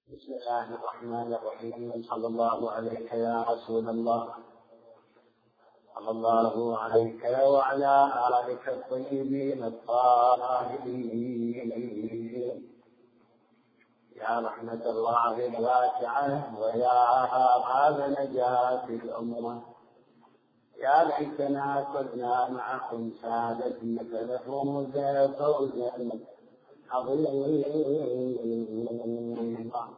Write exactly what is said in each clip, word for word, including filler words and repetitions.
بسم الله الرحمن الرحيم. صلى الله عليك يا رسول الله، صلى الله عليك وعلى آلك الطيبين الطاهرين يا رحمة الله الواسعة ويا باب نجاة الأمة. يا ليتنا كنا معكم سادتنا فنفوز فوزا عظيما.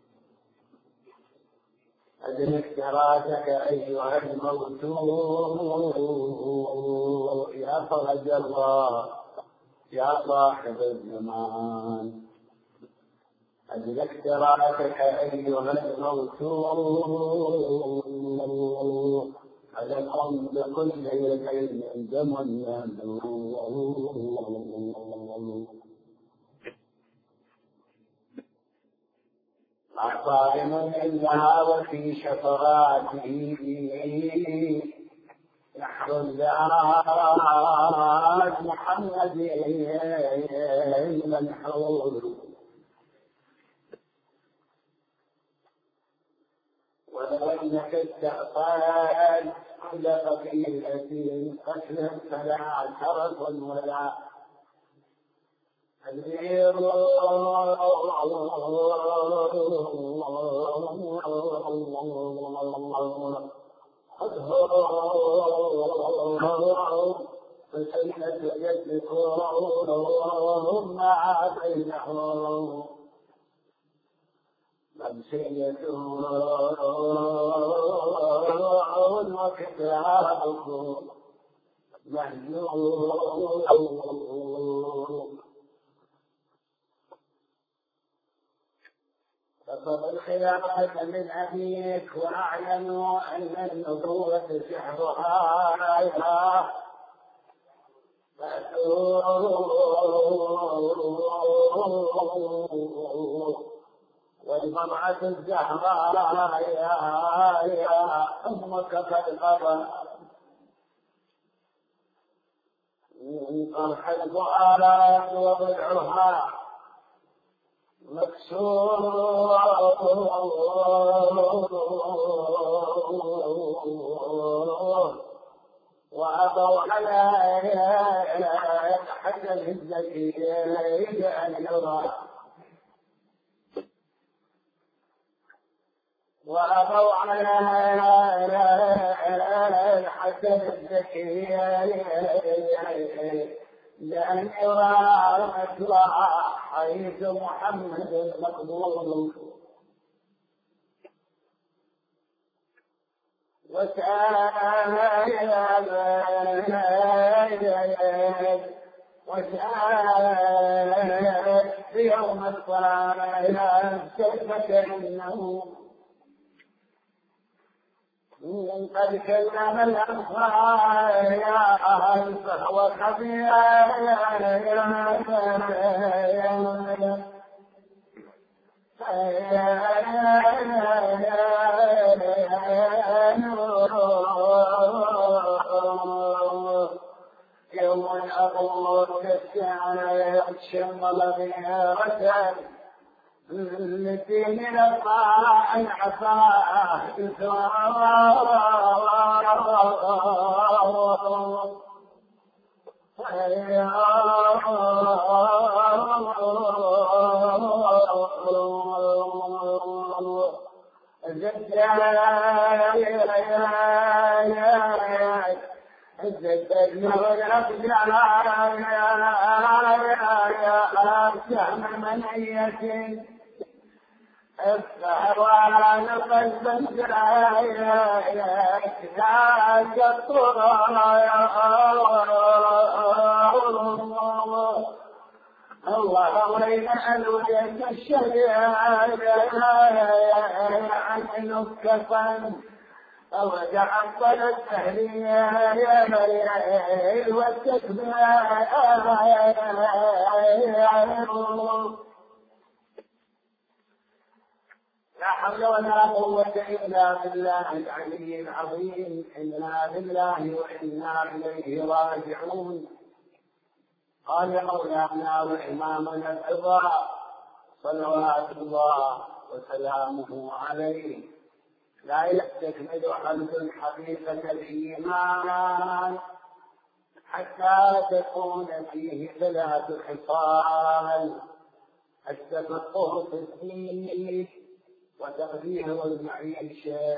أدرك تراتك أيها الموت يا فرج الله يا صاحب الزمان. أدرك تراتك أيها الموت عليكم بكل يدين دمنا مع صائم إلا وفي شفراته نحر الزاد محمد المنحور. ولو انك استأصال كل قبيلة قتلا فلا شرف ولا تدبير فسنة يدكم ما بينهم مبسية وكتابكم مهجور. فصل الخلافة من أبيك وأعلنوا أن النبوة سحرها والمرأة الزهراء يا أمك كالقمر طرح الفؤاد وضلعها مكسور وأبوا على حجر الزكي أن يرى وأبوا على حجر الزكي لأن يرى مثل حيث محمد المقبول. وسأل في يوم الصلاة كيف كأنه قد كلم الأنصار فهو خبير يوم أقول كالساعة الشمل بها التي من الطاعة العفاء الثروان قلبا جايك ذاك الطرى الله وين الوجه الشهيد عن نكفا ورجع عطل التهلية والتكبير. لا حول ولا قوة إلا بالله العلي العظيم. إنا لله وإنا إليه راجعون. قال مولانا وإمامنا الرضا صلوات الله وسلامه عليه لا يستكمل عبد حقيقة الإيمان حتى تكون فيه ثلاث خصال: التفقه في الدين، وتغيير المعيشة،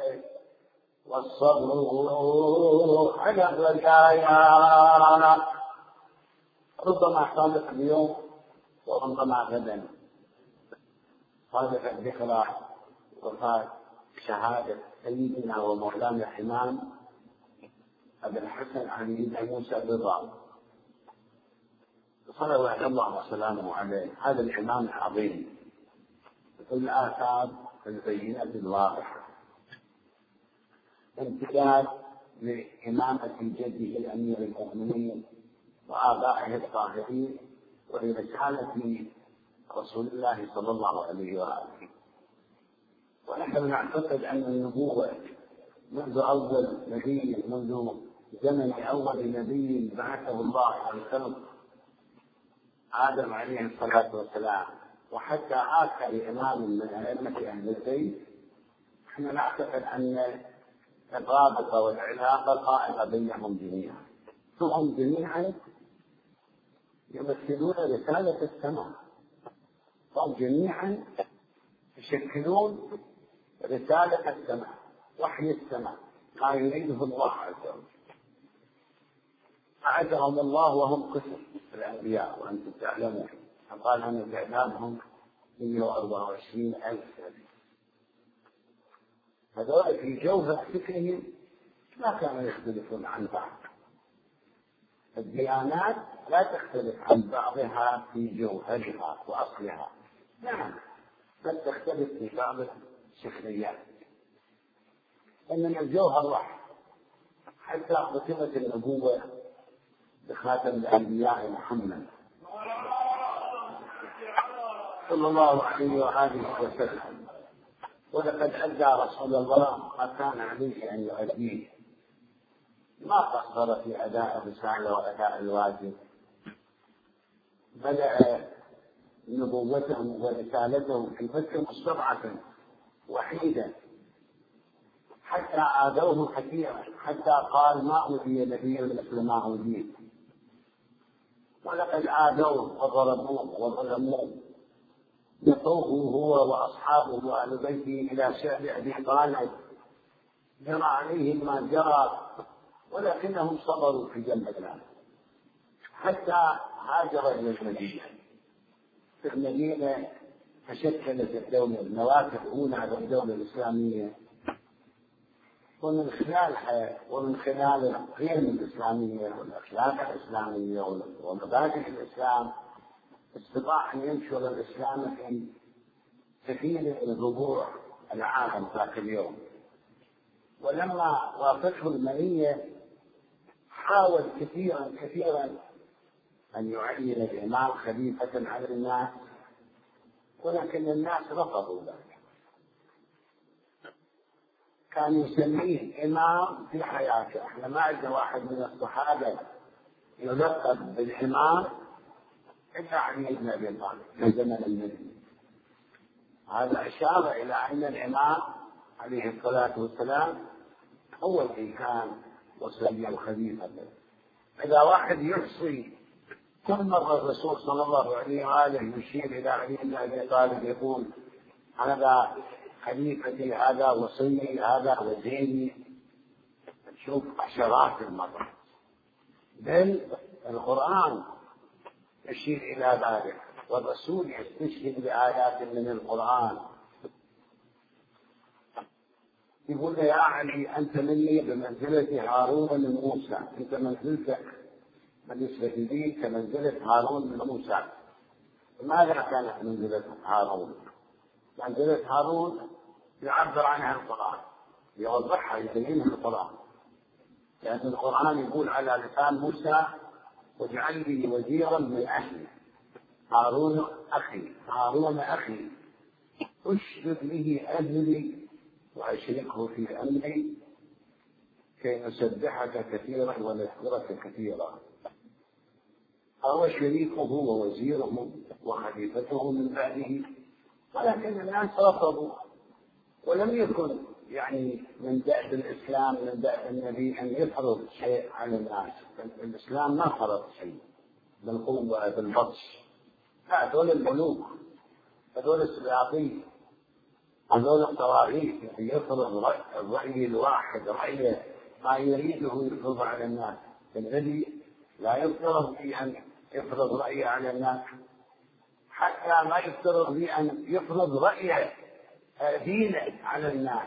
والصبر على الرجايا. ربما صادق اليوم وربما غدا صادق الذكرى وفاة شهادة سيدنا ومولانا الإمام أبي الحسن علي بن موسى الرضا صلوات الله وسلامه عليه. هذا الإمام العظيم في الآثار البينة الواضحة، امتداد لإمامة جده الأمير المؤمنين وآبائه الطاهرين، ولرسالة رسول الله صلى الله عليه وآله. ونحن نعتقد أن النبوة منذ أول نبي، منذ زمن أول نبي بعثه الله على الخلق آدم عليه الصلاة والسلام، وحتى آخر إمام من أئمة أهل البيت، نحن نعتقد أن الرابطة والعلاقة قائمة بينهم جميعا، فهم جميعا يمثلون رسالة السماء، هم جميعا يشكلون رسالة السماء، وحي السماء، ما يريده الله عز وجل. أعدهم الله وهم قسم الأنبياء، وأنتم تعلمون قال أن تعدادهم مئة وأربعة وعشرين ألف نبي. هذول في جوهر فكرهم ما كانوا يختلفون عن بعض. الديانات لا تختلف عن بعضها في جوهرها وأصلها، نعم، بل تختلف في بعض الشكليات، إنما الجوهر واحد. حتى ختمت النبوة بخاتم الأنبياء محمد صلى الله عليه وآله وسلم، ولقد أدى رسول الله ما كان عليه أن يؤديه، ما قصر في أداء الرسالة وأداء الواجب، بدأ نبوته ورسالته في فترة مستضعفة وحيدا، حتى آذوه كثيرا، حتى قال ما أوذي نبي مثل ما أوذيت، ولقد آذوه وضربوه وظلموه، يطوه هو وأصحابه وأهل بيته إلى شعب أبي طالب، جرى عليهم ما جرى، ولكنهم صبروا في جنب الله حتى هاجر إلى المدينة. في المدينة تشكلت الدولة، النواة الأولى للدولة الإسلامية، ومن خلالها ومن خلال القيم الإسلامية والأخلاق الإسلامية ومبادئ الإسلام استطاع أن ينشر الإسلام في كثير من ربوع العالم ذاك اليوم. ولما وافته المنية حاول كثيرا كثيرا أن يعين الإمام خليفة على الناس، ولكن الناس رفضوا ذلك. كان يسميه إمام في حياته. احنا ما عندنا واحد من الصحابة يلقب بالإمام إلا علي بن أبي طالب في زمن المدينة. هذا أشار إلى أن الإمام عليه الصلاة والسلام هو الذي كان وصي الخليفة. إذا واحد يحصي كل مرة الرسول صلى الله عليه وآله يشير إلى علي بن أبي طالب يقول هذا خليفتي، هذا وصيي، هذا وزيري، نشوف عشرات المرات. بل القرآن يشير إلى ذلك، والرسول يستشهد بآيات من القرآن، يقول يا علي أنت مني بمنزلة هارون من موسى، أنت منزلتك بالنسبة لي كمنزلة هارون من موسى. ماذا كانت منزلة هارون؟ منزلة هارون يعبر عنها القرآن، يوضحها يبينها القرآن، لأن القرآن يقول على لسان موسى واجعل لي وزيرا من أهلي هارون أخي، هارون أخي أشرك به أهلي وأشركه في أمري كي نسبحك كثيرا ونذكرك كثيرا. فهو شريكه ووزيره وخليفته من بعده، ولكن الناس رفضوا، ولم يكن يعني من دأب الإسلام من دأب النبي أن يفرض شيء على الناس. الإسلام ما فرض شيء بالقوة بالبطش، لا، هذول الملوك، هذول السلاطين، هذول الطواغيت يفرض الرأي الواحد، رأي ما يريده يفرض على الناس. النبي لا يفترض بأن يفرض رأيه على الناس، حتى ما يفترض بأن يفرض رأيه دينه على الناس.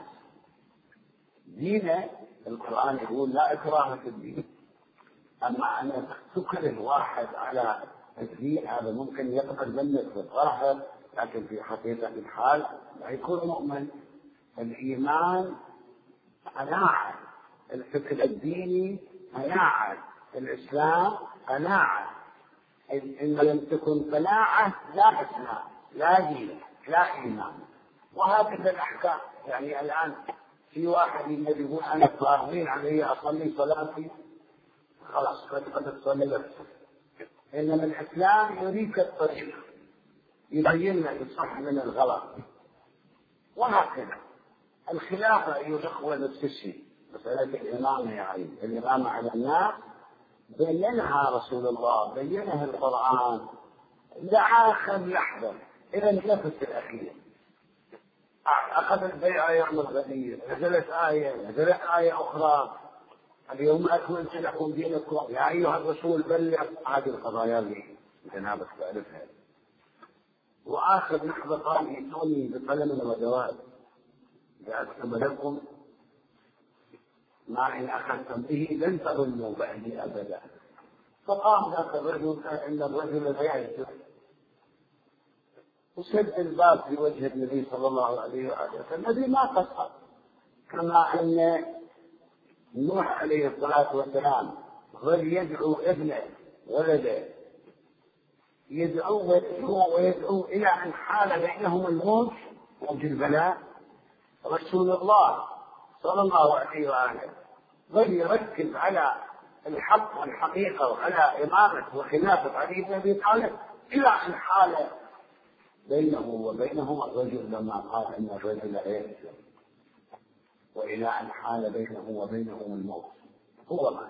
دينه القرآن يقول لا إكراه في الدين، أما أن تكره واحد على الدين هذا ممكن يقبل منك في الظاهر، لكن في حقيقة الحال لا يكون مؤمن. الإيمان قناعة، الفكر الديني قناعة، الإسلام قناعة. إن لم تكن قناعة لا إسلام، لا دين، لا إيمان. وهكذا الأحكام. يعني الآن في واحد يقول أنا طاغين علي أصلي صلاتي، خلاص قد تصلي. إنما الإسلام يريك الطريق، يبين لك الصح من الغلط. وهكذا الخلافة أيها الأخوة نفس الشيء، مسألة الإمامة. يعني الإمامة على الناس بينها رسول الله، بينها القرآن لآخر لحظة إلى النفس الأخير. أخذ البيعة يوم الغدير، نزلت آية، نزلت آية أخرى اليوم أكملت لكم دينكم يا أيها الرسول بلغ. هذه القضايا اللي جنابك تعرفها. وآخر لحظة قال ائتوني بقلم وجواد لأكتب لكم ما إن أخذتم به لن تضلوا بعدي أبدا. فقام ذاك الرجل إن الرجل لا يعرف وسد الباب في وجه النبي صلى الله عليه وآله وسلم. النبي ما قصر، كما أن نوح عليه الصلاة والسلام ظل يدعو ابنه ولده، يدعو ويدعو ويدعو إلى أن حال بينهم الموت موج البلاء. رسول الله صلى الله عليه وآله ظل يركز على الحق والحقيقة وعلى إمامة وخلافة علي بن أبي طالب إلى أن حال بينه وبينهم الرجل لما قال إن الرجل عيب، وإلى أن حال بينه وبينهم الموت. هو ما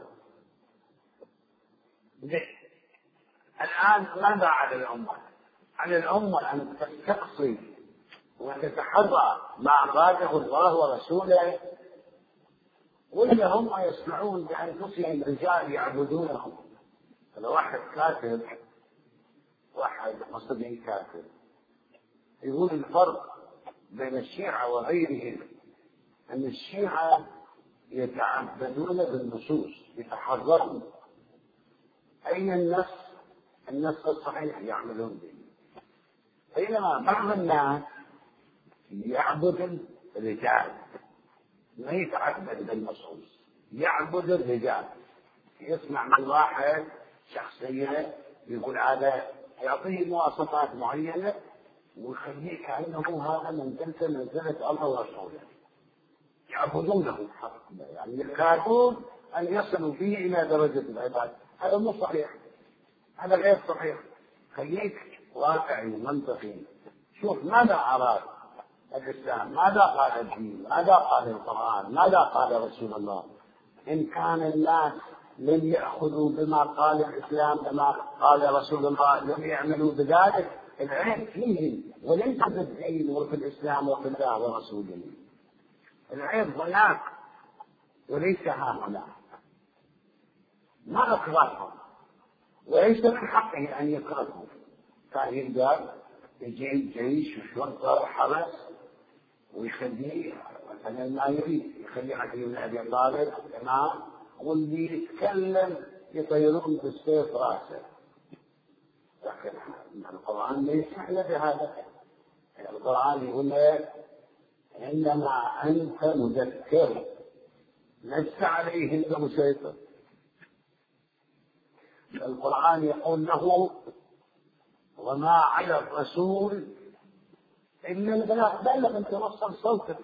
الآن ماذا على الأمة؟ على الأمة أن تستقصي وتتحرى ما أراده الله ورسوله، ولا هم يسمعون بأنفسهم رجال يعبدونهم. هذا واحد كاتب، واحد مصري كاتب، يقول الفرق بين الشيعة وغيرهم أن الشيعة يتعبدون بالنصوص، يتحررون أين النص، النص الصحيح يعملون به. بينما بعض الناس يعبد الرجال، ما يتعبد بالنصوص، يعبد الرجال. يسمع من واحد شخصية يقول هذا، يعطيه مواصفات معينة ويخليه كأنه هذا منزلة منزلة الله ورسوله، يعبدونه حق، يعني يكادون أن يصلوا فيه إلى درجة العباد. هذا مو صحيح، هذا غير صحيح. خليك واقعي ومنطقي، شوف ماذا أراد الإسلام، ماذا قال الدين، ماذا قال القرآن، ماذا قال رسول الله. إن كان الناس لم يأخذوا بما قال الإسلام بما قال رسول الله، لم يعملوا بذلك، العيب فيهم وليس في الدين وفي الإسلام وفي الله ورسوله. العيب هناك وليس ها هنا. ما أكرههم وليس من حقه أن يكرههم. كان يقدر يجي الجيش وشرطة وحرس ويخليه مثلا ما يريد، يخلي علي بن أبي طالب الإمام، واللي يتكلم يطيرون بالسيف راسه. لكن القرآن ما يسمح له بهذا. القرآن يقول لك إنما أنت مذكر لست عليهم بمسيطر. القرآن يقول له وما على الرسول إلا البلاغ، بلغ أن توصل صوتك.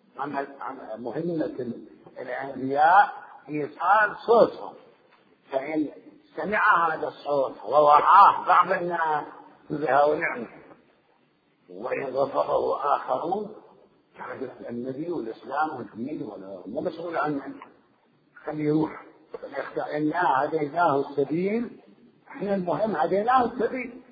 مهمة الأنبياء إيصال صوتهم، فإن سمع هذا الصوت ووعاه بعض الناس بها ونعمه، وإن رفضه آخرون حدث النبي والإسلام والدين ولا مو مسؤول عنه، خليه يروح إنا هديناه السبيل، إحنا المهم هديناه السبيل.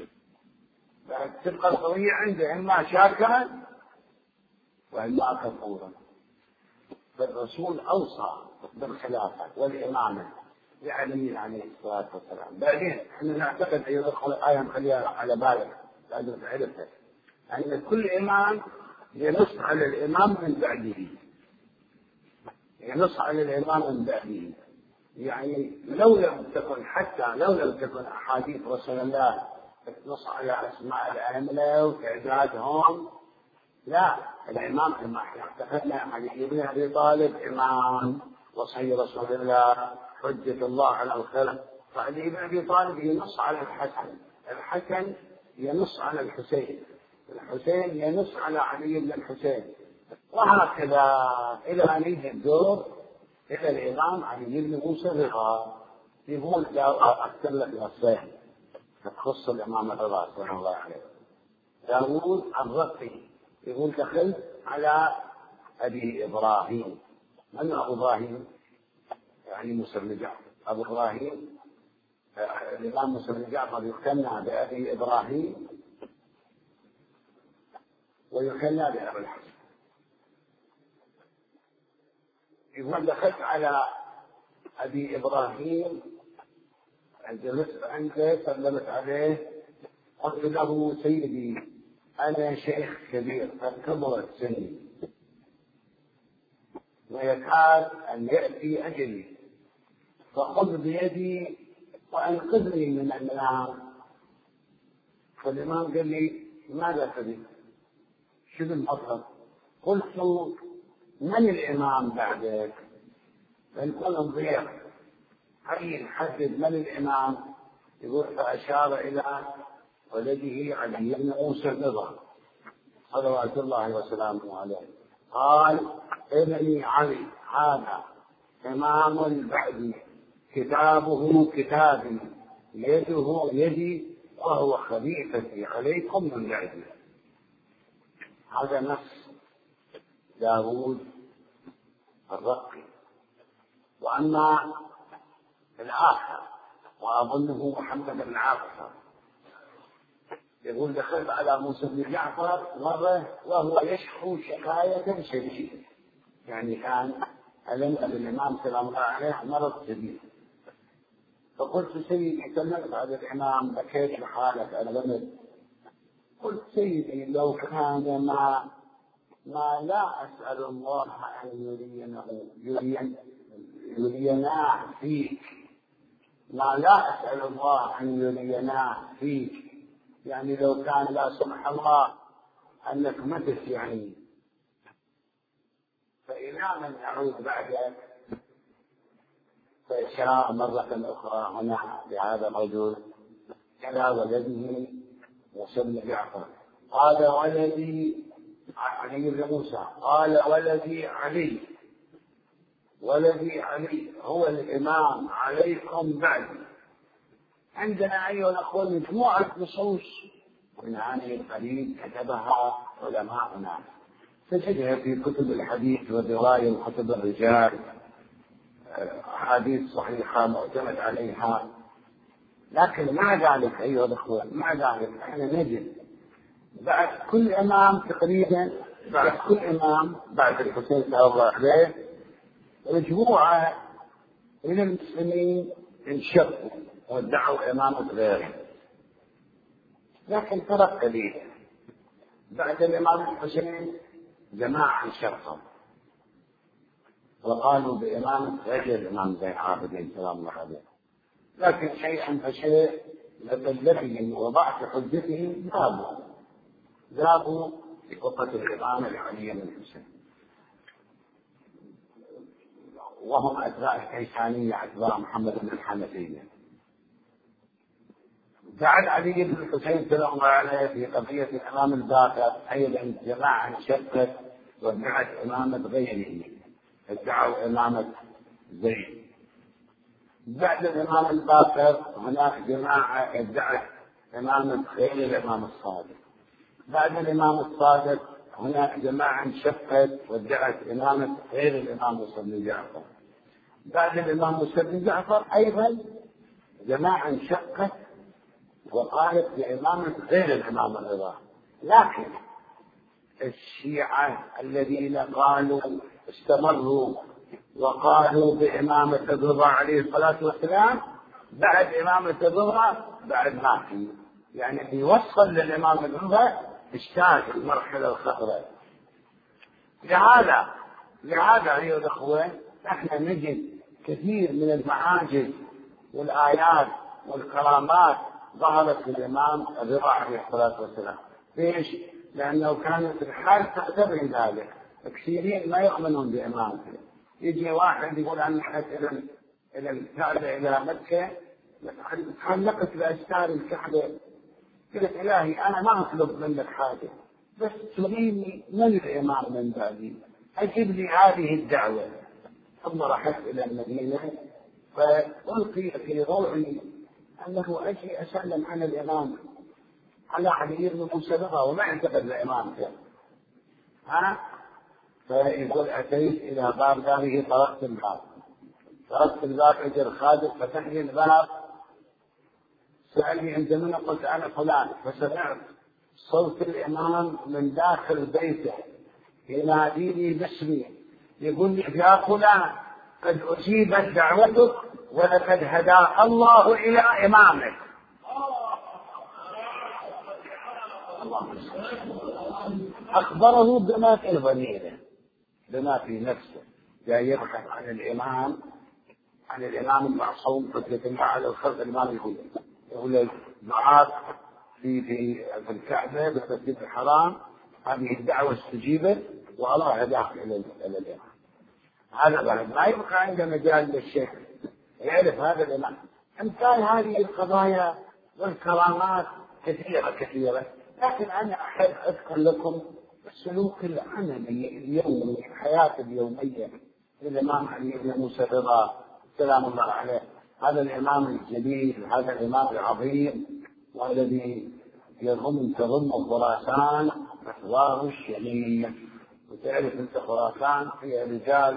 تبقى القضية عنده إما شاكرا وإما كفورا. فالرسول أوصى بالخلافة والإمامة لعلي عليه الصلاة والسلام. بعدين احنا نعتقد أن يدخل آية نخليها على بالك لازم تعرفها، أن كل إمام ينص على الإمام من بعده، ينص على الإمام من بعده. يعني لو لم تكن حتى لو لم تكن أحاديث رسول الله تنص على أسماء الأئمة وتعدادهم، لا، الإمام كما احنا اعتقدنا علي بن أبي طالب إمام وصي رسول الله حجة الله على الخلق، فعلي بن أبي طالب ينص على الحسن، الحسن ينص على الحسين، الحسين ينص على علي بن الحسين، وهكذا إلى أن يجي الدور إلى الإمام علي بن موسى الرضا. يقول أكثر لك الصيح تخص الإمام الرضا رحمه الله عليه. داود الرقي يقول دخلت على أبي إبراهيم. من أبو إبراهيم؟ يعني موسى بن جعفر. أبو إبراهيم الإمام موسى بن جعفر يكنى بأبي إبراهيم ويكنى بأبي الحسن. يقول دخلت على أبي إبراهيم، جلست عنده سلمت عليه، قلت له سيدي أنا شيخ كبير قد كبرت سني ويكاد أن يأتي أجلي، فخذ بيدي وأنقذني من النار. فالإمام قال لي ماذا تريد؟ شنو المطلب؟ قلت له من الإمام بعدك؟ فنكون نضيع هل نحدد من الإمام؟ يقول فأشار إلى ولده علي بن موسى الرضا صلوات الله وسلامه عليه. قال ابني علي هذا إمام بعدي، كتابه كتابي، يده يدي، وهو خليفتي عليكم من بعدي. هذا نص داود الرقي. وأما الآخر وأظنه محمد بن عاصم يقول دخلت على موسى بن جعفر مرة وهو يشكو شكاية شديدة، يعني كان ألم بالإمام سلام الله عليه مرض شديد. فقلت سيدي كلمت هذا الإمام بكيت لحالك أنا بمت. قلت سيدي لو كان ما ما لا أسأل الله أن يرينا يرينا فيك، ما لا أسأل الله أن يرينا فيك، يعني لو كان لا سمح الله أنك متت يعني، فإلى من نعود بعدك؟ فإشار مرة أخرى هنا بهذا الرجل إلى ولده موسى بن جعفر. قال ولدي علي بن موسى، قال ولدي علي، ولدي علي هو الإمام عليكم بعدي. عندنا أيها الأخوة مجموعة نصوص من هذه الحديث كتبها علماؤنا، تجدها في كتب الحديث والرواية وكتب الرجال، أحاديث صحيحة معتمد عليها. لكن مع ذلك أيها الأخوة، مع ذلك احنا نجد بعد كل إمام تقريبا، بعد كل إمام بعد الحسين صلى الله عليه مجموعة من المسلمين انشقوا وادعوا إمامة غيره، لكن فرق قليل. بعد الإمام الحسين جماعة انشقوا وقالوا بإمامة غير الإمام زين العابدين سلام الله عليه، لكن شيئا فشيء لقلتهم وضعف حجتهم ذابوا ذابوا بقطة الإمامة لعلي بن الحسين، وهم أتباع الكيسانية أتباع محمد بن الحنفية. بعد علي بن الحسين سلام الله عليه في قضية الإمام الباقر أيضا جماعة انشقت وادعت إمامة غيره، ادعوا إمامة زيد. بعد الإمام الباقر هناك جماعة ادعت إمامة غير الإمام الصادق، بعد الإمام الصادق هناك جماعة انشقت وادعت إمامة غير الإمام موسى بن جعفر. بعد الإمام موسى بن جعفر أيضا جماعة انشقت وقالت بإمامة غير الإمام الرضا. لكن الشيعة الذين قالوا استمروا وقالوا بإمامة الرضا عليه الصلاة والسلام بعد إمامة الرضا بعد ما في، يعني يوصل للإمام الرضا اشتاق المرحلة الخطرة. لهذا لهذا أيها الأخوة نحن نجد كثير من المعاجز والآيات والكرامات ظهرت للإمام الرضا عليه الصلاة والسلام. ليش؟ لأنه كانت الحال تقتضي ذلك. كثيرين ما يؤمنون بإمامته. يجي واحد يقول أنا رحت إلى إلى الكعبة إلى مكة تعلقت بأستار الكعبة، قلت إلهي أنا ما أطلب منك حاجة بس تريني من الإمام من بعدي، أجب لي هذه الدعوة. ثم رحت إلى المدينة فألقي في روعي أنه أجي أسلم عن الإمام على علي بن موسى وما اعتقد الإمامته. ها فيقول أتيت إلى باب داره طرقت الباب طرقت الباب أجر خادم فتح لي الباب سألني أنت من؟ قلت أنا فلان. فسمعت صوت الإمام من داخل بيته يناديني باسمي يقول لي يا فلان قد أجيبت دعوتك ولقد هداك الله إلى إمامك. أخبره بما في ضميره بما في نفسه، جاي يبحث عن الإمام عن الإمام المعصوم حجة الله على الخلق. الإمام يقول يقول دعاء في في في الكعبة بالمسجد الحرام هذه الدعوة استجيبت والله هداك إلى الإمام. هذا بعد ما يبقى عنده مجال للشيخ يعرف هذا الإمام. أمثال هذه القضايا والكرامات كثيرة كثيرة، لكن أنا أحب أذكر لكم السلوك العملي اليومي الحياة اليومية للإمام علي بن موسى الرضا سلام الله عليه. هذا الإمام الجليل، هذا الإمام العظيم والذي يضم تضم خراسان محواه الشريف. وتعرف أنت خراسان فيها رجال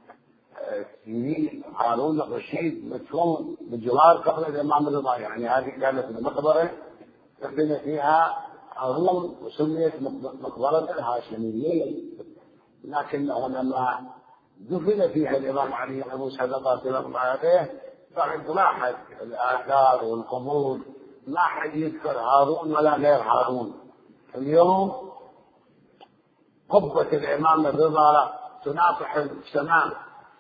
سنين هارون الرشيد مدفون بجوار قبر الإمام الرضا، يعني هذه كانت المقبرة دفن فيها هارون وسميت مقبرة الهاشميين، لكنه لما دفن فيها الإمام علي بن موسى الرضا سلام الله عليه بعد لاحظ الآثار والقبور ما حد يذكر هارون ولا غير هارون. اليوم قبة الإمام الرضا تناطح السماء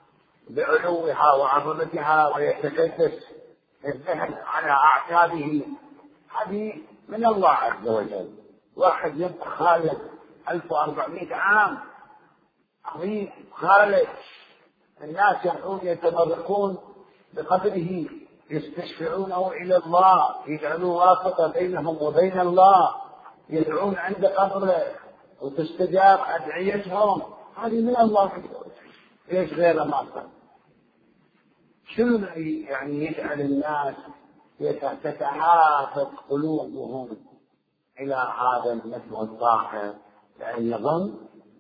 بعلوها وعظمتها ويتكدس الذهن على أعتابه. هذه من الله عز وجل. واحد يبقى خالد ألف وأربعمائة عام عظيم خالد، الناس يحون يتبركون بقدره يستشفعونه إلى الله، يجعلوا واسطة بينهم وبين الله، يدعون عند قبره وتستجاب أدعيتهم. هذه من الله. ليش غير ما صار؟ شنو يعني يجعل الناس تتعافت قلوبهم إلى هذا النجم الطاهر لأن يظن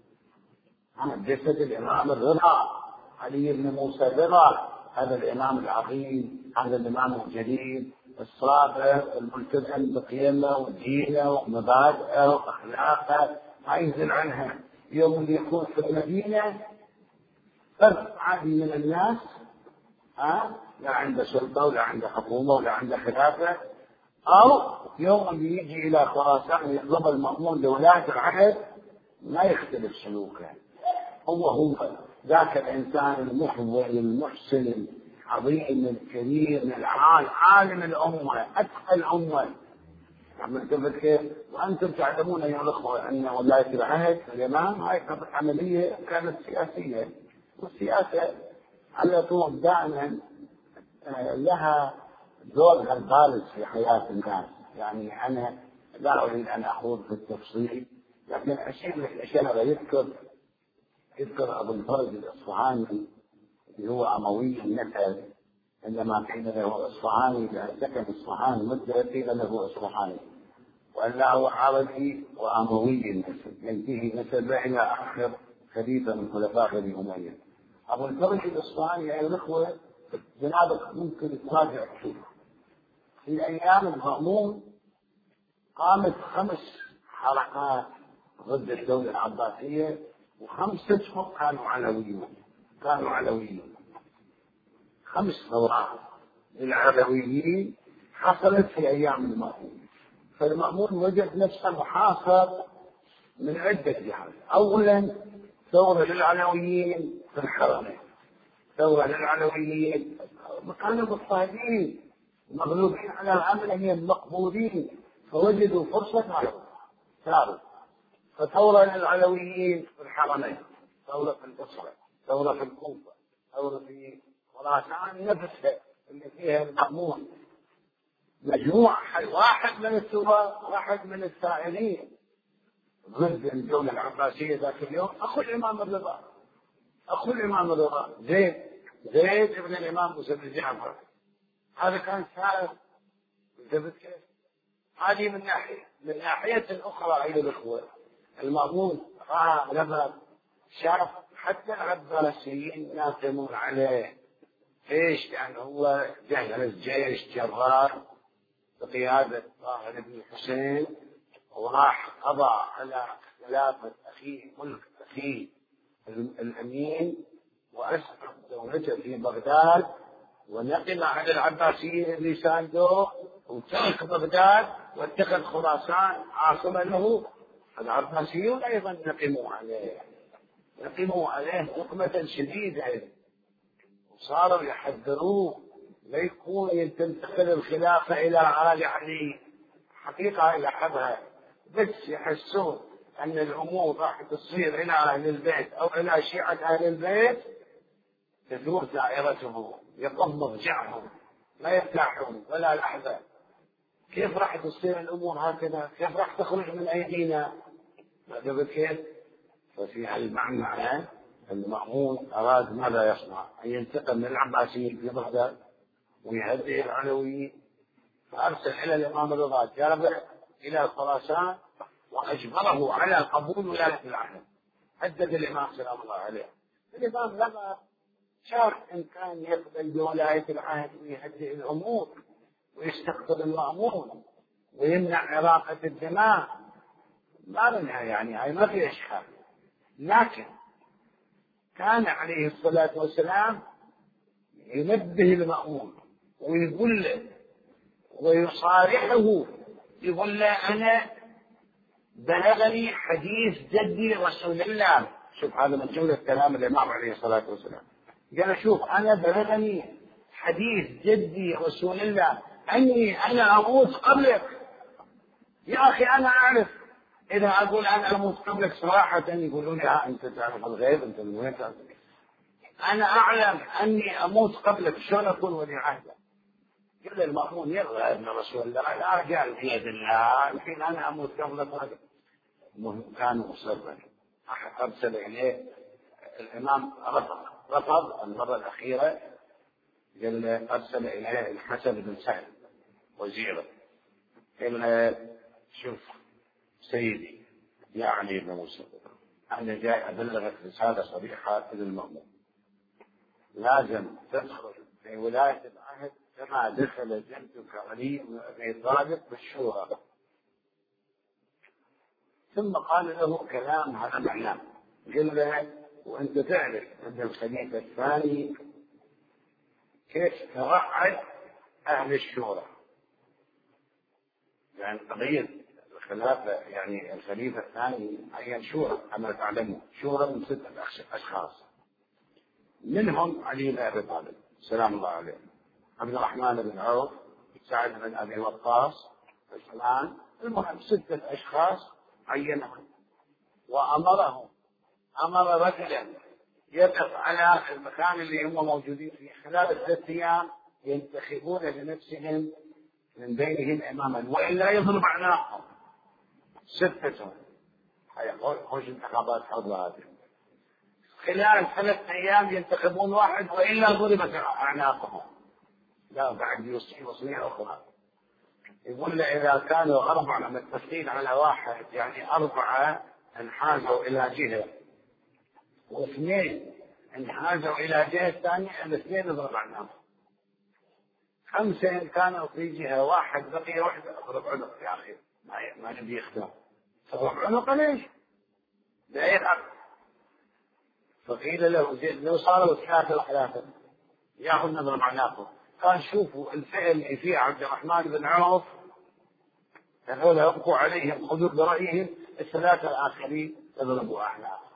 عن جسد الإمام الرضا علي بن موسى الرضا، هذا الإمام العظيم، هذا الإمام الجليل الصابر الملتزم بقيمه ودينه ومبادئه وأخلاقه ما ينزل عنها. يوم اللي يكون في المدينة فرق عادي من الناس، ها لا عنده سلطة ولا عنده حكومة ولا عنده خلافة، أو يوم اللي يجي إلى خراسان يطلب المأمون لولاة العهد ما يختلف سلوكه. هو هو ذاك الإنسان المحور المحسن العظيم الكريم العالم عالم الأمة أتقى الأمة. عملت كيف؟ وأنتم تعلمون أيها الأخوة أن ولاية العهد الإمام هاي عملية كانت سياسية، والسياسة على طول دائما لها دورها البارز في حياة الناس. يعني أنا لا أريد أن أخوض في التفصيل، لكن أشير لك الأشياء يذكر يذكر أبو الفرج الإصفهاني اللي هو أموي النسب، عندما قيل له إصفهاني لأن سكن إصفهان مدة قيل له إصفهاني، وألا هو عربي وأموي النسب، ينتهي نسبه إلى آخر خليفة من خلفاء بني أمية. أبو الفرج الإسباني يا الأخوة جنابك ممكن تراجع فيه. في أيام المأمون قامت خمس حركات ضد الدولة العباسية، وخمستهم كانوا علويين، كانوا علويين. خمس ثورات للعلويين حصلت في أيام المأمون. فالمأمون وجد نفسه محاصر من عدة جهات. أولا ثورة للعلويين في الحرمين، ثورة للعلويين كانوا مضطهدين مغلوبين على عملهم مقبولين، فوجدوا فرصة ثابتة. فثورة للعلويين في الحرمين، ثورة في البصرة، ثورة في الكوفة، ثورة في خراسان نفسها اللي فيها المأمون. مجموعة واحد من الثوار، واحد من الثائرين ضد الدولة العباسية ذاك اليوم، أخو الإمام الرضا، أخو الإمام الرضا زيد زيد ابن الإمام موسى بن جعفر. هذا كان ثائر. انتبهت كيف؟ هذه من ناحية. من ناحية أخرى أيها الأخوة، المأمون رأى لما شاف حتى العباسيين يناقمون عليه. ليش؟ لأن هو جهز جيش جرار بقيادة طاهر بن الحسين، وراح قضى على خلافة أخيه، ملك أخيه الأمين، وأسقط دولته في بغداد، ونقم على العباسيين اللي ساندوه، وترك بغداد واتخذ خراسان عاصمة له. العباسيون أيضا نقموا عليه، نقموا عليه نقمة شديدة، وصاروا يحذروه لا يكون تنتقل الخلافة إلى آل علي. حقيقة يحبها، بس يحسون أن الأمور راح تصير إلى أهل البيت أو إلى شيعة أهل البيت تدور دائرته، يقوم مضجعهم، لا يرتاحون ولا لحظة. كيف راح تصير الأمور هكذا؟ كيف راح تخرج من أيدينا؟ ماذا كيف؟ ففي هالمعنى المأمون أراد ماذا يصنع؟ أن ينتقم من العباسيين في بغداد ويهدئ العلويين، فأرسل إلى الإمام الرضا جابر إلى خراسان وأجبره على قبول ولاية العهد. هدد الإمام سلام الله عليه. الإمام لما شاف إن كان يقبل بولاية العهد ويهدئ الأمور ويستقبل المأمون ويمنع إراقة الدماء، ما منها يعني هاي ما في إشكال. لكن كان عليه الصلاة والسلام ينبه المأمون ويقول له ويصارحه، يقول له أنا بلغني حديث جدي رسول الله. شوف هذا من جملة كلام الإمام عليه الصلاة والسلام. قال شوف أنا بلغني حديث جدي رسول الله أني أنا أموت قبلك. يا أخي أنا أعرف إذا أقول أنا أموت قبلك صراحة يقولون لي أنت تعرف الغيب، أنت من وين تعرف؟ أنا أعلم أني أموت قبلك، شلون أكون ولي عهدك؟ قال المأمون يرضى ابن رسول الله، لا رجال في يد الله، يمكن أنا أموت قبلك. كان مصرا. أرسل إليه الإمام رفض رفض المرة الأخيرة. قال أرسل إليه الحسن بن سعد وزيره، قال شوف سيدي يا علي بن موسى، أنا جاي أبلغك رسالة صريحة إلى المأمون، لازم تدخل في ولاية العهد كما دخل جدك علي بن أبي طالب بالشورى. ثم قال له كلام هذا معناه، قال له وأنت تعرف أن الخليفة الثاني كيف توعد أهل الشورى، يعني قضية الخلافة يعني الخليفة الثاني عين شورى كما تعلمون، شورى من ستة أشخاص، منهم علي بن أبي طالب سلام الله عليه، عبد الرحمن بن عوف، سعد بن أبي وقاص، عثمان، المهم ستة أشخاص عينهم وأمرهم، أمر رجلا يقف على المكان اللي هم موجودين فيه خلال ثلاثة أيام ينتخبون لنفسهم من بينهم إماما وإلا يضرب أعناقهم. ستة خوش انتخابات حظ هذه، خلال ثلاثة أيام ينتخبون واحد وإلا ضربت أعناقهم. لا بعد يوصي وصية أخرى. يقول له إذا كانوا أربعة متفقين على واحد، يعني أربعة انحازوا إلى جهة واثنين انحازوا إلى جهة ثانية، الاثنين اضرب عنهم. خمسة إن كانوا في جهة واحد بقي واحدة، اضرب عنق يا أخي، ما ما نبي يختار، اضرب عنق ليش؟ بأي حق؟ فقيل له زين لو صاروا ثلاثة ثلاثة ياخذ نضرب عناقه. كان شوفوا الفعل اللي فيه عبد الرحمن بن عوف، هذول يبقوا عليهم خذوا برأيهم، الثلاثة الآخرين يضربوا أعناقهم.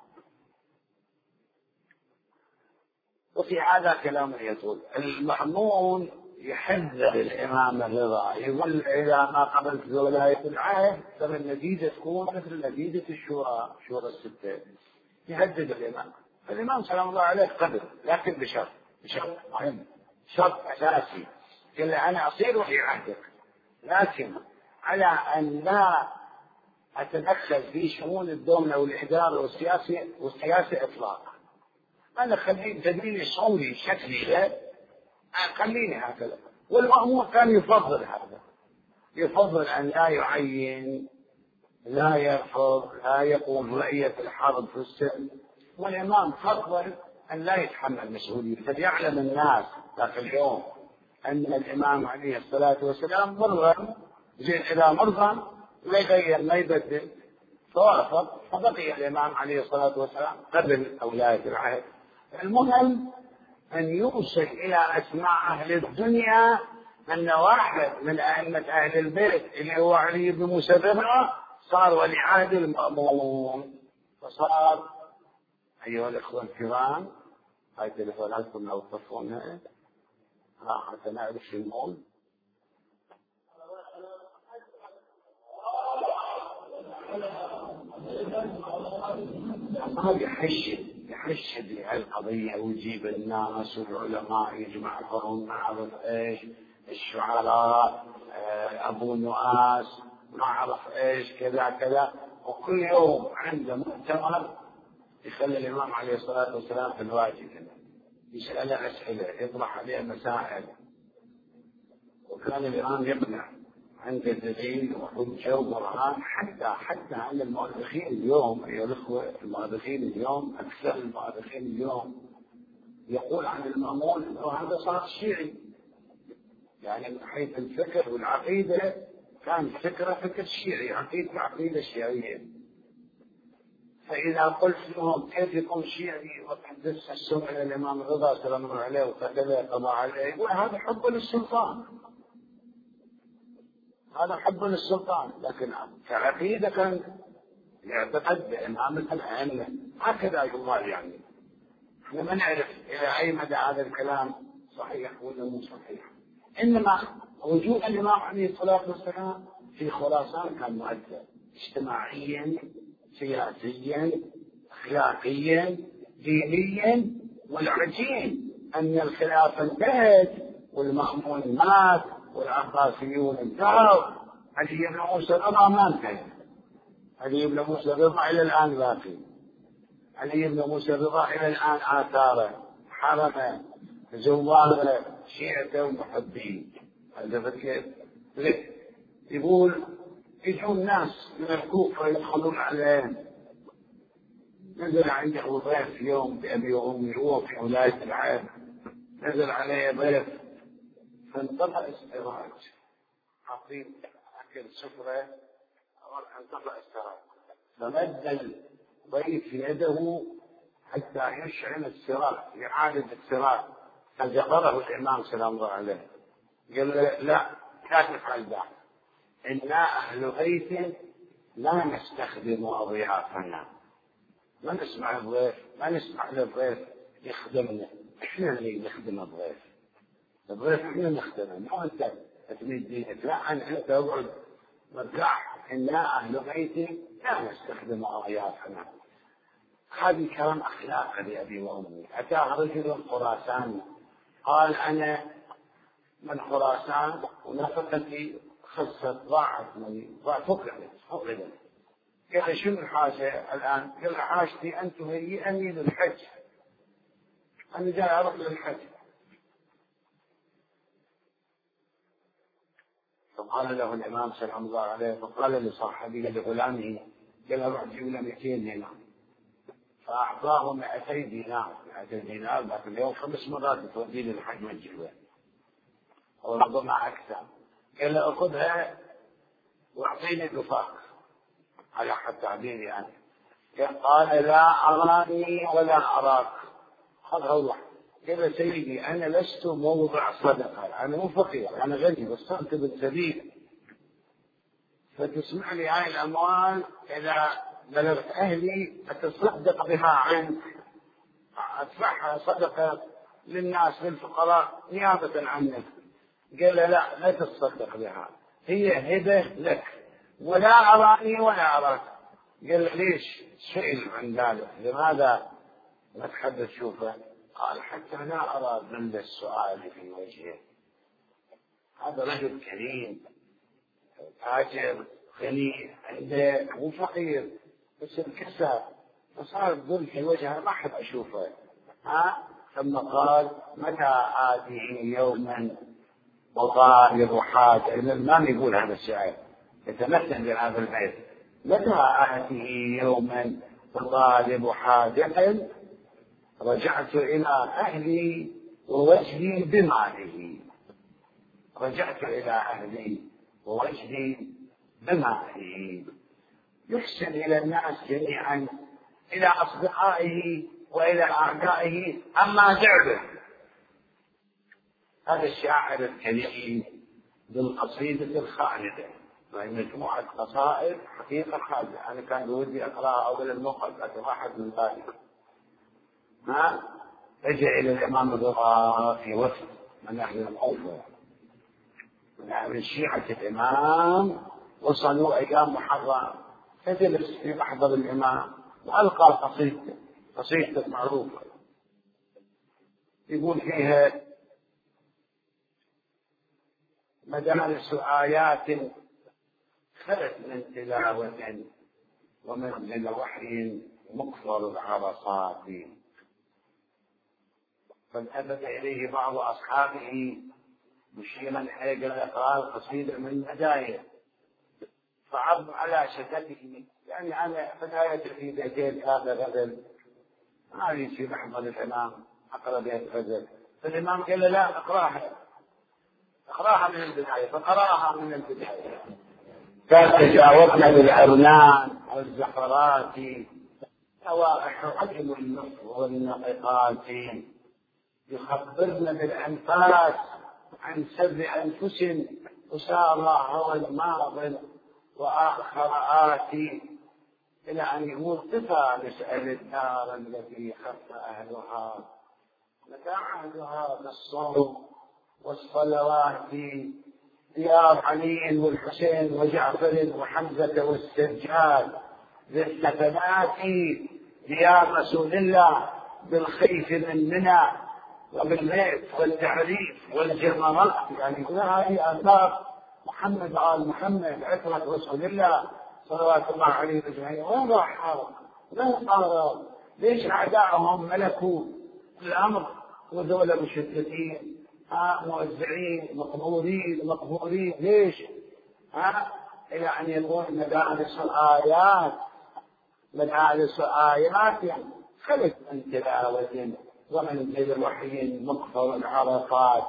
وفي هذا كلام يطول. المأمون يحذر الإمام الرضا، يقول إذا ما قبلت ولاية العهد ترى النتيجة تكون مثل نتيجة الشورى، شورى الستة. يهدد الإمام، فالإمام سلام الله عليه قبل، لكن بشرط، بشرط مهم، شرط أساسي، قال أنا أصير ولي عهدك، لكن على أن لا أتدخل في شؤون الدولة والإدارة والسياسة والسياسة إطلاقا. أنا خليه تدريني صوري شكلي، خليني هكذا. والمأمور كان يفضل هذا، يفضل أن لا يعين، لا يرفض، لا يقوم برأية الحرب في السلم. والإمام فضل أن لا يتحمل مسؤولية، فليعلم الناس ذاك اليوم أن الإمام عليه الصلاة والسلام مرغم، زين إذا مرغم لا يغير ما يبدل، فوافق، فبقي الإمام عليه الصلاة والسلام قبل ولاية العهد. المهم أن يوصل إلى أسماع أهل الدنيا أن واحد من أئمة أهل البيت اللي هو علي بن موسى الرضا صار ولي عهد المأمون. فصار أيها الإخوة الكرام، هاي تلفوناتكم لو تطفونها حتى نعرف شو نقول. ما يحشد يحشد لهالقضية ويجيب الناس والعلماء يجمعهم، ما أعرف إيش، الشعراء، أبو نواس، ما أعرف إيش، كذا كذا، وكل يوم عنده مؤتمر يخلي الإمام عليه الصلاة والسلام في الواجب يسأله أسئلة، يطرح عليه مسائل. وكان الإمام يمنع عنده دليل وحجة وبرهان، حتى حتى عن المؤرخين اليوم أيها الأخوة، المؤرخين اليوم أكثر المؤرخين اليوم يقول عن المأمون أنه هذا صار شيعي، يعني من حيث الفكر والعقيدة كان فكرة فكر شيعي، عقيدة عقيدة شيعية. فإذا قلت لهم كيف يكون شيعي وتحدث السنة إلى الإمام الرضا سلام الله عليه وكذا قضى عليه، يقول هذا حب للسلطان، هذا حب للسلطان. لكن كعقيدة كان يعتقد بإمامة الأئمة، هكذا يقال. يعني احنا ما نعرف إلى أي مدى هذا الكلام صحيح ولا مو صحيح، إنما وجود الإمام عليه الصلاة والسلام في خراسان كان مؤثر اجتماعيا، سياسيا، أخلاقيا، دينيا. والعجيب أن الخلافة انتهت والمأمون مات والعباسيون انتهوا، علي بن موسى الرضا ما انتهى، علي بن موسى الرضا إلى الآن باقي، علي بن موسى الرضا إلى الآن آثاره، حرمه، زواره، شيعته ومحبين. هذا كيف؟ ليه؟ يقول يجون ناس من الكوفة يدخلون عليه، نزل عنده ضيف يوم بأبي وأمي، هو في ولاية العهد، نزل عليه ضيف فانطفأ السراج، حاطين أكل سفرة، انطفأ السراج، فمد الضيف يده حتى يشعل السراج، يعالج السراج، فجبره الإمام سلام الله عليه، قال له لا لا تفعل ذلك، إنا أهل بيت لا نستخدم أضيافنا، ما نسمع الضيف، ما نسمع للضيف يخدمنا، إحنا اللي نخدم الضيف، الضيف إحنا نخدمه، مو أنت تريد دينك، لا أنت اقعد مرتاح، إنا أهل بيت لا نستخدم أضيافنا. هذه كلام أخلاق لأبي وأمي. أتاه رجل خراساني قال أنا من خراسان ونفقتي خلصت، ضاعت مني، ضاعت فقدت فقدت. قال شو الحاجة الآن؟ قال حاجتي أن تهيئني للحج، أنا جاي أروح للحج. فقال له الإمام سلام الله عليه، فقال لصاحبه لغلامه قال روح جيب له مئتين دينار، فأعطاه مئتي دينار. مئتي دينار ذاك اليوم خمس مرات تودي لي الحج ما تجيبها أو ربما أكثر. قال له أخذها واعطيني الوفاق على حد تعبيري أنا. قال لا أراني ولا أراك، خذها وروح. قال سيدي أنا لست موضع صدقة، أنا مو فقير، أنا غني بس صرت بالسبيل، فتسمع لي هاي الأموال إذا بلغت أهلي أتصدق بها عنك، أدفعها صدقة للناس للفقراء نيابة عنك. قال لا لا تتصدق بها، هي هبة لك، ولا أراني ولا أراك. قال ليش؟ سئل عن ذلك، لماذا ما تحدث شوفه؟ قال حتى لا أرى ذل السؤال في وجهه. هذا رجل كريم تاجر غني عنده مو فقير بس انكسر، فصار الذل في وجهه ما أحب أشوفه. ها ثم قال متى آتيه يوما وطالب حاجة. الإمام يقول هذا الشعر يتمثل بهذا البيت، متى آتيه يوما وطالب حاجة رجعت إلى أهلي ووجهي بماله. رجعت إلى أهلي ووجهي بماله. يحسن إلى الناس جميعا، إلى أصدقائه وإلى أعدائه، أما جعله. هذا الشاعر الكريم بالقصيدة الخالدة، وهي مجموعة قصائد حقيقة خالدة. أنا كان بودي أقرأها أول الموقف لكن واحد من ذلك. ها رجع إلى الإمام الرضا في وفد من أهل الكوفة من أهل شيعة الإمام، وصلوا أيام محرم، فجلس في محضر الإمام وألقى قصيدته، قصيدته معروفة يقول فيها مدارس آيات خلت من تلاوة ومن وحي مقصر العرصات، فانتبه إليه بعض أصحابه مشيرا حيقا قال قصيدة من البداية، فعض على شتته، يعني أنا بداية في بيتين هذا غزل هذه في محضر الإمام أقرأ بيت غزل. فالإمام قال لا أقرأها أقرأها من البداية، فقرأها من البداية. فتجاوزنا للأرنان والزفرات نوائح عجم النصر والنقيقات، يخبرنا بالأنفاس عن سر أنفس وسارى هو الماضي وآخر آتي، إلى أن يقول كفى نسأل الدار التي خف أهلها، متى عهدها بالصوم والصلوات، ديار علي والحسين وجعفر وحمزة والسجاد بالسفنات، ديار رسول الله بالخيف من منى وبالبيت والتعريف والجمرات. يعني هذه آثار محمد آل محمد عترة رسول الله صلوات الله عليه وسلم. وين راح هذا؟ وين صار؟ ليش أعداءهم ملكوا الأمر وذولا مشتتين؟ ها موزعين مقبورين مقبورين ليش؟ ها إلى أن يقول مدارس الآيات مدارس آيات يعني خلت من تلاوة ومن ذي وحي مقفر العرفات،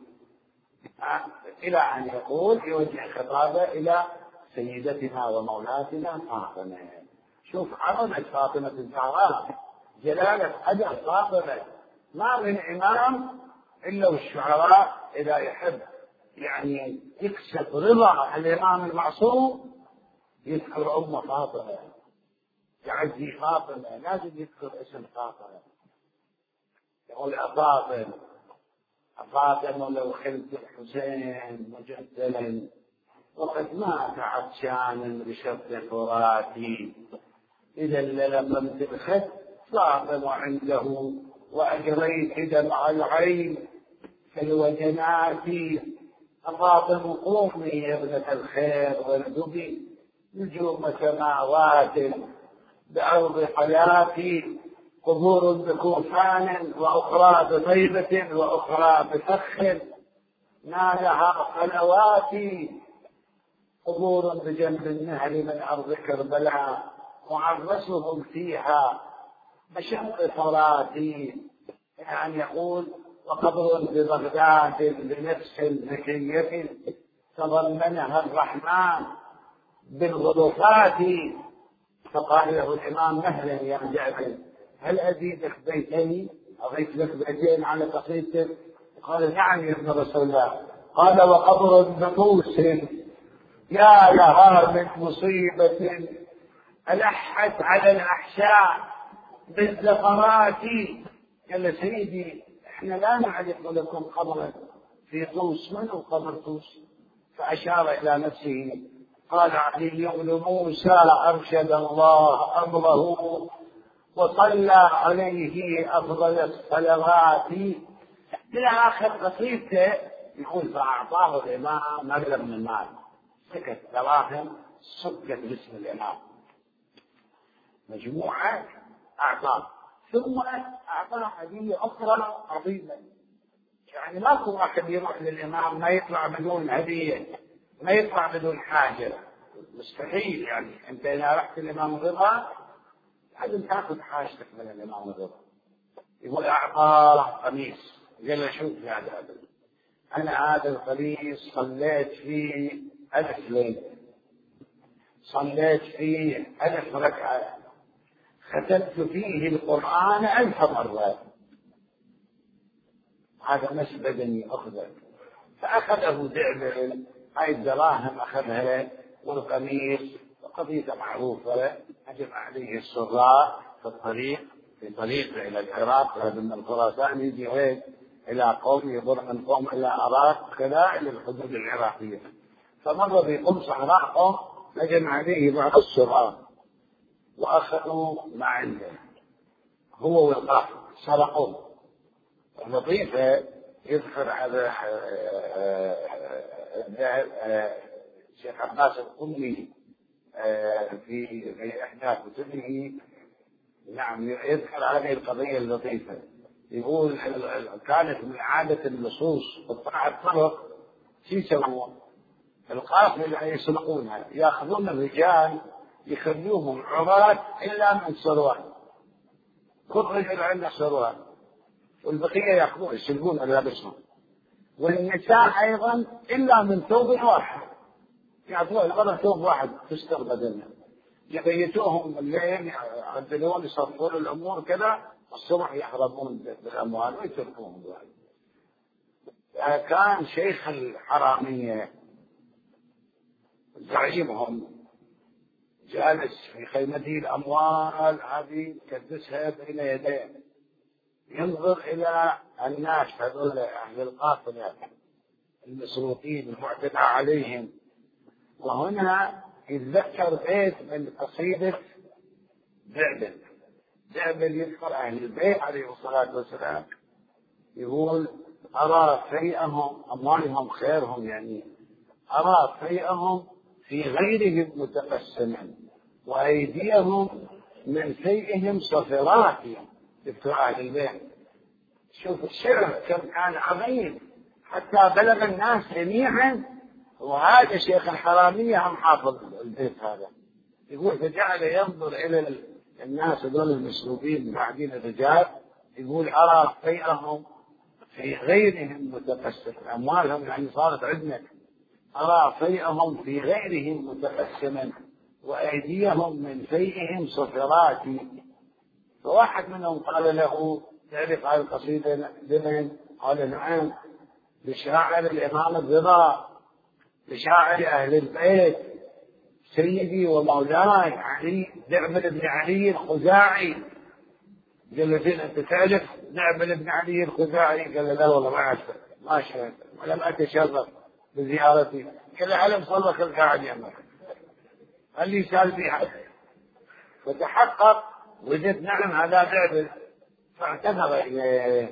إلى أن يقول يوجه خطابه إلى سيدتنا ومولاتنا فاطمة. شوف عظمة فاطمة الزهراء، جلالة قدر فاطمة. ما من إمام إلا والشعراء إذا يحب يعني يكسب رضا الإمام المعصوم يذكر أم فاطمة، يعزي فاطمة، لازم يذكر اسم فاطمة، يقول أفاطمة أفاطمة لو خلت الحسين مجدلا وقد مات عطشانا بشرط فراتي، إذا للممت الخد فاطمة عنده وأجريت دمع العين في الوجنات، أفاطمة قومي يا ابنة الخير واندبي نجوم سماوات بأرض حياتي، قبور بكوفان وأخرى بطيبة وأخرى بفخ نالها خلواتي، قبور بجنب النهر من أرض كربلاء وعرسهم فيها مشق فراتي، يعني يقول وقبر ببغداد بنفس ذكية تضمنها الرحمن بالغرفات. فقال له الإمام مهلا يا جعفر هل أزيدك بيتين أضيف لك بيتين على قصيدتك؟ قال نعم يا ابن رسول الله. قال وقبر بموس يا لها من مصيبة ألحت على الأحشاء بالزفرات. قال سيدي احنا لا نعرف لكم قبرا في طوس، من هو قبر طوس؟ فأشار إلى نفسه. قال علي بن موسى أرشد الله أمره وصلى عليه أفضل الصلوات. إلى آخر قصيدته يقول فأعطاه الإمام مبلغ من المال، سكت دراهم سكت باسم الإمام، مجموعة أعطاه، ثم أعطاه هدية أخرى عظيمة. يعني ماكو واحد يروح للإمام ما يطلع بدون هدية، ما يطلع بدون حاجة، مستحيل. يعني أنت إذا رحت للإمام الرضا لازم تأخذ حاجتك من الإمام الرضا. يقول أعطاه قميص، قال له شوف يا هذا أنا هذا القميص صليت فيه ألف ليلة، صليت فيه ألف ركعة، ختمت فيه القرآن ألف مرة، هذا مش بدني أخذه. فأخذه دعم هاي الدراهم أخذها والقميص، وقضية معروفة هجم عليه السراء في الطريق في طريق إلى العراق، لأن الخراسان يجي وين إلى قوم يضر من قوم إلى عراق كذا إلى الحدود العراقية. فمر بقم صحراء قوم هجم عليه بعض السراء وأخذوا ما عنده هو والقافل سرقوه. اللطيفة يذكر على الشيخ عباس القمي في في إحدى كتبه، نعم يذكر هذه القضية اللطيفة. يقول كانت من عادة اللصوص قطاع الطرق شو يسوون؟ القافلة اللي يسرقونها يأخذون الرجال يخلوهم عراة إلا من سروان، كل رجل عنده سروان، والبقية يأخذون يسلبون ملابسهم، والنساء أيضا إلا من ثوب واحد، يعطوه المرة ثوب واحد تستر بدنها، يبيتوهم الليل يعدلون يصفون الأمور كذا، الصبح يحرمون بالأموال ويتركوهم. كان شيخ الحرامية زعيمهم جالس في خيمته الأموال هذه كدسها بين يديه، ينظر إلى الناس هذول أهل القافلة المسروقين المعتدى عليهم. وهنا يتذكر بيت من قصيدة دعبل. دعبل يذكر أهل البيت عليه الصلاة والسلام، يقول أرى فيئهم أموالهم خيرهم، يعني أرى فيئهم في غيرهم متقسما وأيديهم من فيئهم صفرات. يذكر أهل البيت. شوف الشعر كم كان عظيم حتى بلغ الناس جميعا، وهذا شيخ الحرامية هم حافظ البيت هذا. يقول فجعل ينظر إلى الناس دول المسلوبين بعدين الرجال، يقول أرى فيئهم في غيرهم متقسم، أموالهم يعني صارت عندنا، أرى فيئهم في غيرهم متقسما وأيديهم من فيئهم صفرات. فواحد منهم قال له تعرف هذه القصيدة لمن؟ قال نعم لشاعر الإمام الرضا، لشاعر أهل البيت سيدي ومولاي علي دعبل بن علي الخزاعي. قال له أنت تعرف دعبل بن علي الخزاعي؟ قال له لا والله ما أعرفه، ما شاء ولم أتشرف بزيارتي. قال له علم صلك القاعد يمك، قال لي سأل في حد، فتحقق وجد نعم هذا دعبل، فاعتذر إليه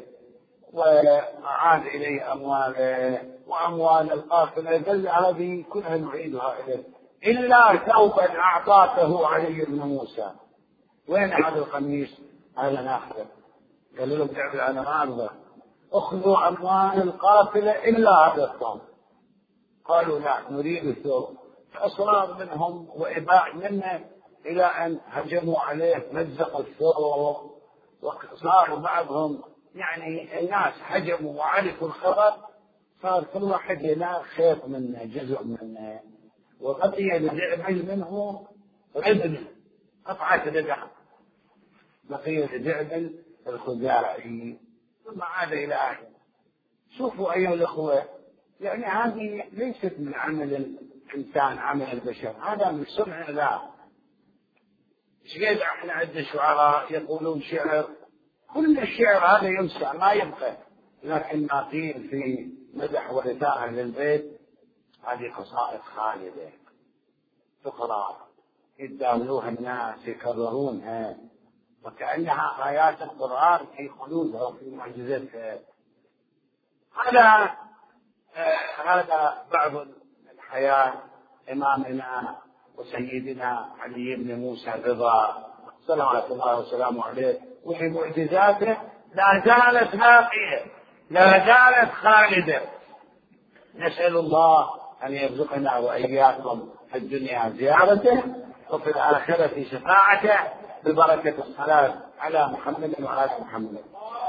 وعاد إليه أمواله وأموال القافلة. قال هذه كلها نعيدها إليه إلا ثوبا أعطاته علي بن موسى. وين هذا القميص؟ هذا ناخذه. قال له دعبل أنا ما أرضى، أخذوا أموال القافلة إلا هذا الثوب. قالوا لا نريد الثوب. فأصرار منهم وإباء منه إلى أن هجموا عليه مزق الثوب، وصار بعضهم يعني الناس هجموا وعرفوا الخبر، صار كل واحد ينال خيط منه جزء منه، وبقي لدعبل منه ردم قطعة ردم، بقي لدعبل الخزاعي ثم عاد إلى أهله. شوفوا أيها الأخوة، يعني هذه ليست من عمل الإنسان، عمل البشر، هذا من صنع الله. شقد احنا عندنا شعراء يقولون شعر، كل الشعر هذا ينسى ما يبقى، لكن ما قيل في مدح ورثاء أهل البيت هذه قصائد خالدة تقرأ يتداولوها الناس يكررونها، وكأنها آيات القرآن في خلودها وفي معجزتها. هذا آه هذا بعض الحياة إمامنا وسيدنا علي بن موسى الرضا صلوات الله وسلامه عليه، وفي معجزاته لا زالت باقية لا زالت خالدة. نسأل الله أن يرزقنا وإياكم في الدنيا زيارته وفي الآخرة شفاعته ببركة الصلاة على محمد وآل محمد.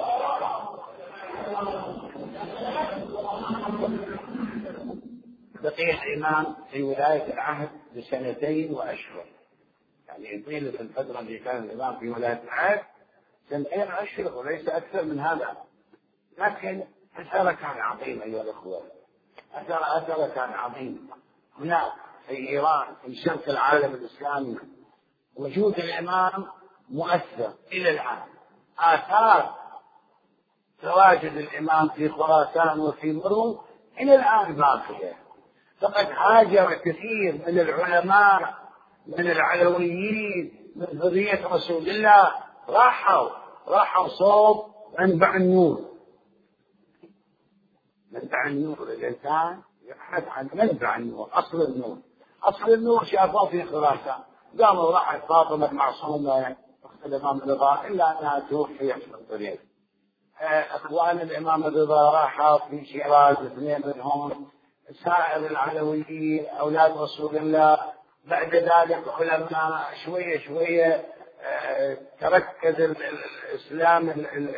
بقي الإمام في ولاية العهد بسنتين وأشهر، يعني طيلة الفترة اللي كان الإمام في ولاية العهد سنتين وأشهر وليس أكثر من هذا، لكن أثر كان عظيم أيها الأخوة، أثر أثر كان عظيم. هناك في إيران في شرق العالم الإسلامي وجود الإمام مؤثر إلى الآن، آثار تواجد الإمام في خراسان وفي مرو إلى الآن باقية. فقد هاجر كثير من العلماء من العلويين من ذرية رسول الله، راحوا راحوا صوب منبع النور. منبع النور، الإنسان يبحث عن منبع النور، أصل النور. أصل النور شافوه في خراسان، قاموا راحت فاطمة المعصومة أخت الإمام الرضا إلا أنها توفيت في الطريق. أخوان الإمام الرضا راحوا في شيراز اثنين منهم، سائر العلويين أولاد رسول الله. بعد ذلك علماء شوية شوية تركز الإسلام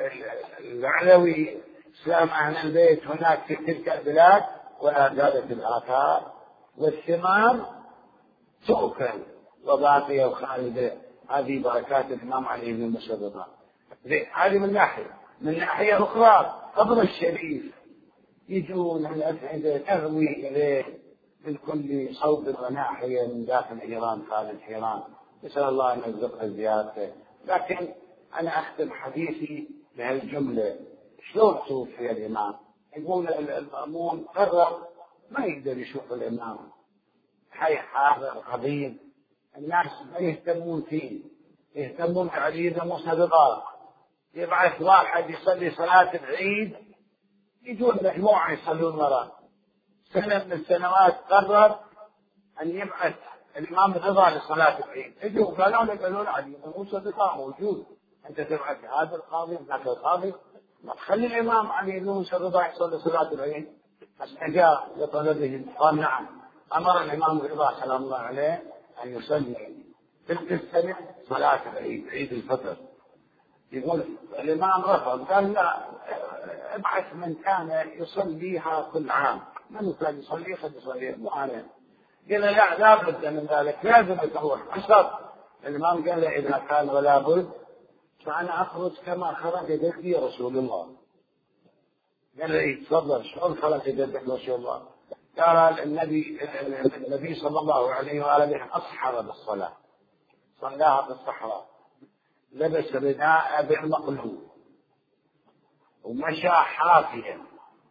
العلوي، إسلام أهل البيت هناك في تلك البلاد، ولا زالت الآثار والثمار تؤكل وباقية وخالدة. هذه بركات الإمام علي بن موسى الرضا. هذه من ناحية. من ناحية أخرى قبر الشريف يجون الأسئلة تهوي إليه من كل صوب وناحية من داخل إيران خارج إيران. نسأل الله أن يرزقها زيارته. لكن أنا أختم حديثي بهالجملة: شلون توفي الإمام؟ يقول المأمون قرر ما يقدر يشوف الإمام، حي حاضر قديم، الناس ما يهتمون فيه، يهتمون بعلي بن موسى الرضا. يبعث واحد يصلي صلاة العيد، يجون مجموعة يصلون وراه. سنة من السنوات قرر أن يبعث الإمام الرضا لصلاة العيد. يجوا قالوا له قالوا له علي بن موسى الرضا موجود، أنت تبعث هذا القاضي ذاك القاضي، ما تخلي الإمام علي بن موسى الرضا يصلي صلاة العيد. فاستجاب لطلبه، قال نعم. أمر الإمام الرضا سلام الله عليه أن يصلي تلك السنة صلاة العيد، عيد الفطر. يقول الإمام رفض، قال لا، ابعث من كان يصليها كل عام، من كان يصلي قد يصلي مو أنا. قال لا، لا بد من ذلك، لازم تروح بشرط. الإمام قال له إذا كان ولا بد فأنا أخرج كما خرج جدي رسول الله. قال له تفضل، شلون خرج جدك رسول الله؟ قال النبي النبي صلى الله عليه وآله أصحر بالصلاة، صلاها بالصحراء، لبس رداء بالمقلوب ومشى حافيا،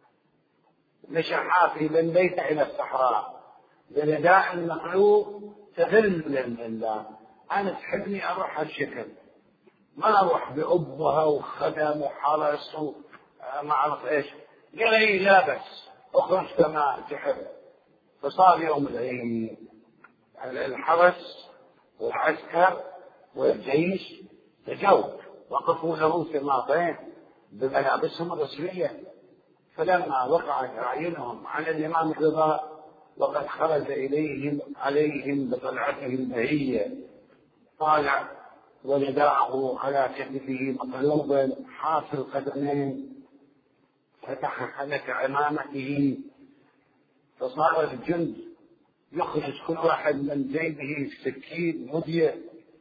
مشى حافي من بيته إلى الصحراء برداء المقلوب تذللا لله. أنا تحبني أروح هالشكل، ما أروح بأبها وخدم وحرس وما أعرف إيش. قال لي لا بس أخرج كما تحب. فصار يوم العيد الحرس والعسكر والجيش تجوا وقفوا له في ماطين بملابسهم الرسمية. فلما وقعت أعينهم على الإمام الرضا وقد خرج إليهم عليهم بطلعته البهية، طالع ورداءه على كتفه مقلوبا حاصل القدمين، فتح حنك عمامته، فصار الجند يخرج كل واحد من جيبه سكين مدية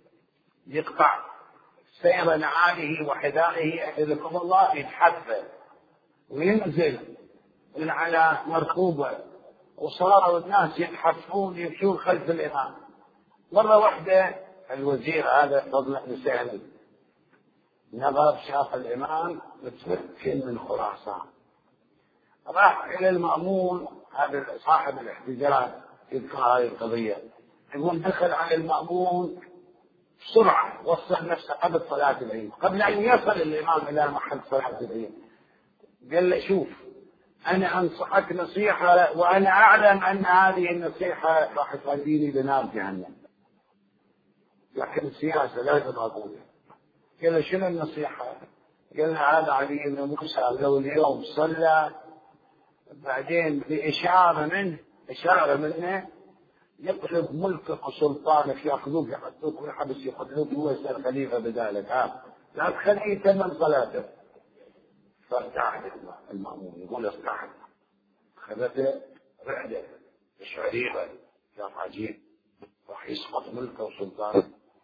يقطع سير نعاله وحذائه أعزكم الله، يتحفل وينزل من على مركوبة، وصار الناس يتحفون يمشون خلف الإمام. مرة واحدة الوزير هذا فضل بن سهل نظر شاف الإمام متمكن من خراسان، راح إلى المأمون، هذا صاحب الاحتجاج يذكر هذه القضية، يقول دخل على المأمون بسرعة، وصل نفسه قبل صلاة العيد، قبل أن يصل الإمام إلى محل صلاة العيد، قال له شوف أنا أنصحك نصيحة وأنا أعلم أن هذه النصيحة راح تؤديني لنار جهنم، لكن السياسة لازم أقولها. قال له شنو النصيحة؟ قال له هذا علي بن موسى لو اليوم صلى بعدين بإشارة منه إشارة منه يقلب ملكك وسلطانك، يأخذوك يحطوك والحبس يقتلوك هو يصير خليفة بذلك، ها لا تخليه يتمم صلاته. فارتعد المأمون يقول استعد، خذته رعدة شعريرة كان عجيب، راح يسقط ملكه وسلطانه.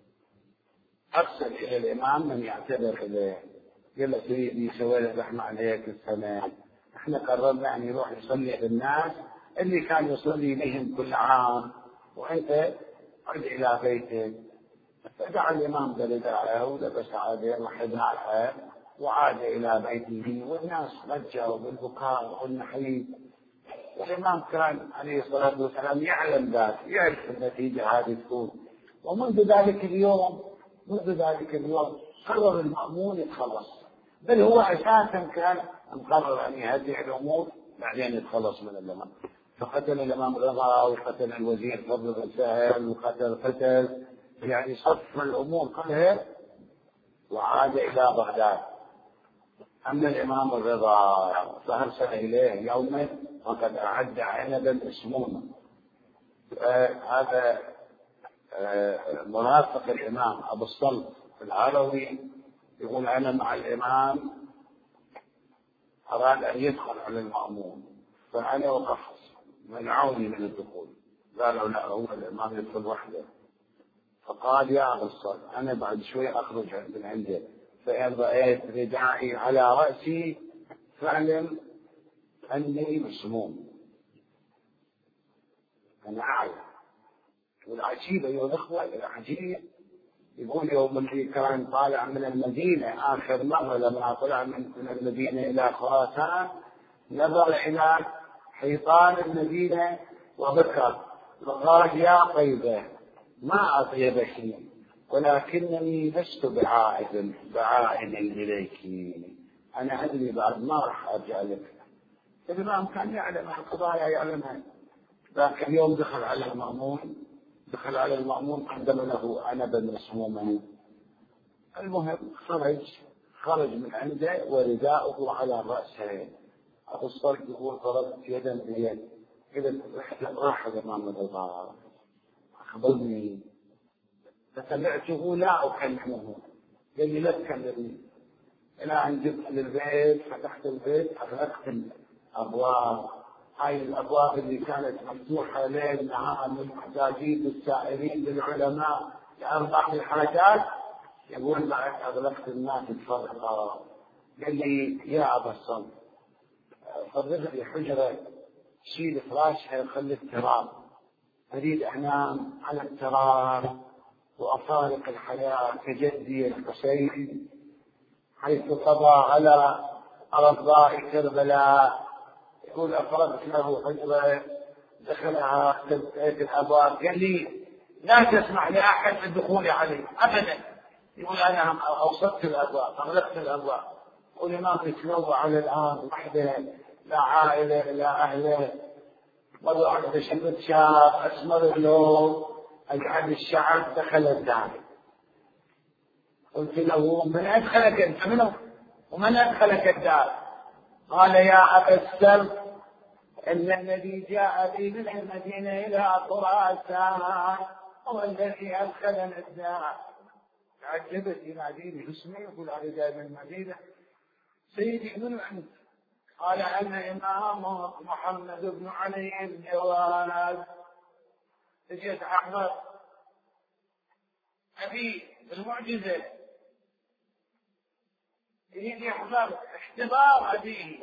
أرسل إلى الإمام من يعتذر إليه، قال له سيدي سوينا رحمة عليك السنة، احنا قررنا أن يروح يصلي بالناس اللي كان يصلي بهم كل عام، وأنت عد إلى بيتك. فدعا الإمام برداءه ولبس عليه وحذاءه وعاد إلى بيته، والناس رجعوا بالبكاء والنحيب. والإمام كان عليه الصلاة والسلام يعلم ذلك، يعرف النتيجة هذه تكون، ومنذ ذلك اليوم منذ ذلك اليوم قرر المأمون يتخلص، بل هو أساسا كان مقرر أن يهدئ الأمور بعدين يتخلص من الإمام. فقتل الإمام رضا وقتل الوزير فضل بن سهل وقتل قتل يعني صف الأمور كلها، وعاد إلى بغداد. أما الإمام الرضا فأرسل إليه يوما وقد أعد عنبا مسموما. هذا مرافق الإمام أبو الصلت العروي يقول أنا مع الإمام أراد أن يدخل على المأمون، فأنا وقفت منعوني من الدخول، قالوا لا هو الإمام يدخل وحده. فقال يا أبو الصلت أنا بعد شوي أخرج من عنده، فإن رأيت رداعي على رأسي فاعلم أني مسموم، أنا أعلم. والعجيب أيها الأخوة العجيب يقول يوم اللي كان طالع من المدينة آخر مرة لما طلع من المدينة إلى خراسان نظر إلى حيطان المدينة وبكى وقال يا طيبة ما أطيب شيء ولكنني لست بعائد بعائد إليك، أنا أدري بعد ما راح أرجع لك. الإمام كان يعلم القضايا يعلمها، لكن اليوم دخل على المأمون دخل على المأمون قدم له عنبا مسموما. المهم خرج خرج من عنده ورداؤه على رأسه. أبو الصلت يقول ضربت يدا بيد إذا راح الإمام الرضا أخبرني، فسمعته لا أكلمه، قال لي لا تكلمني. إلى أن جئت للبيت فتحت البيت أغلقت الأبواب، هاي الأبواب اللي كانت مفتوحة ليل نهار للمحتاجين للسائلين للعلماء لأرباح الحاجات، يقول بعد أغلقت الناس تفرقا. قال لي يا أبا الصلت فرغ لي حجرة شيل فراشها خلي التراب، أريد أنام على التراب وأفارق الحياة كجدي الحسين حيث قضى على أرضاء كربلاء. يقول أفرغت له حجرة دخلها تلقيت الأبواب، قال لي لا تسمح لأحد بالدخول عليه أبدا. يقول أنا أوصلت الأبواب أغلقت الأبواب، والإمام يتلوى على الأرض وحده لا عائلة لا أهله. مرة واحدة شفت شاب أسمر اللون أجعل الشعب دخل الدار، قلت له من أدخلك أنت منه ومن أدخلك الدار؟ قال يا أبا السلف إن الذي جاء بي من المدينة إلى خراسان هو الذي أدخلنا الدار. تعجبت يناديني اسمي يقول هذا جاي من المدينة. سيدي من أنت؟ قال أنا إمام محمد بن علي الجواد. جيت أحضر أبي بالمعجزة يريد يحضر اختبار أبيه.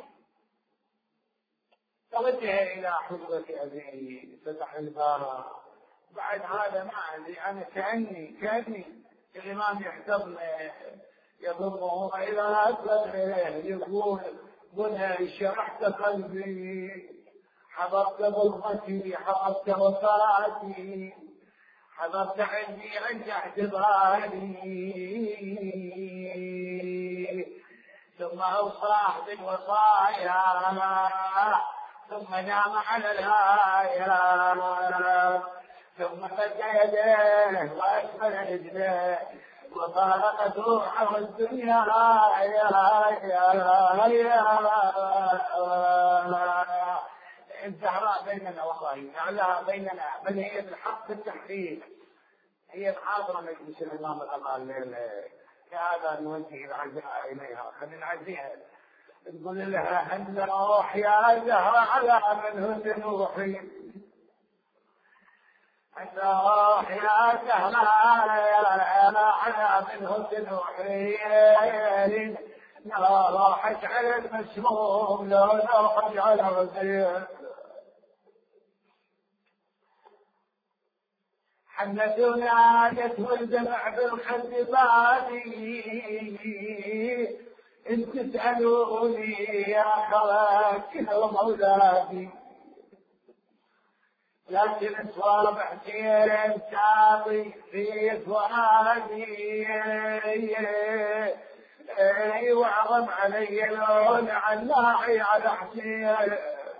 توجه إلى حضرة أبيه فتح الباب. بعد هذا ما أدري أنا كأني كأني الإمام يحضرني يضمه إلى أكبر يقول قل شرحت قلبي حضرت ظلمتي حضرت وفاتي حضرت عندي عند اعتباري ثم أوصاه بالوصايا ثم نام على الآية ثم مد يديه وأسفل رجليه وفارق روحه الدنيا. الزهراء بيننا والله أعلاها بيننا بل هي بالحق بالتحقيق هي الحاضرة مجلس الإمام الغزالي. هذا نوجه العزاء إليها خلينا نعزيها نقول لها أن روح يا زهرة على من روحي أن روح يا زهرة على من روحي لا روحت على المسموم لا روحت على الغزير. حنتنا جت والدمع بالخد بادي إن تسألوني يا خواكب أولادي لكن صواب حسين ساطي في فؤادي وعظم علي لون علاعي على حسين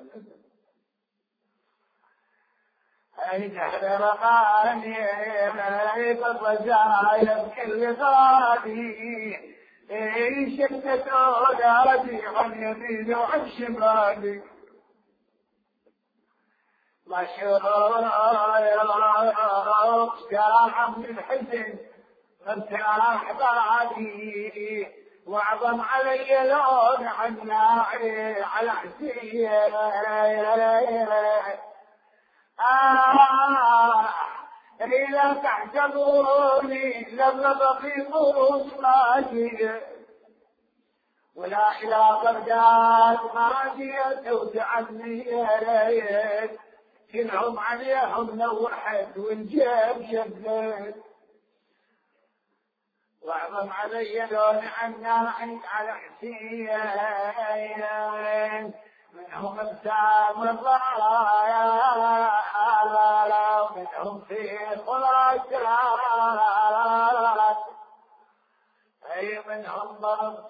أجهل رقاني بالرجايا بكل غادي شدت أولادي عن يمين وعن شمالي مشروع ساعة من حزن فارتاح بعدي وعظم علي لون عناعي على حسين. آه إذا تحسبوني لم بقي فروس ماجي ولا إلى بغداد ماجي توسعني يا ريت كلهم عليهم نوحت والجيب شدت واعظم علي لون عناعي على حسين منهم ابتسام الضرايا ومنهم في خلاص اي منهم ضرب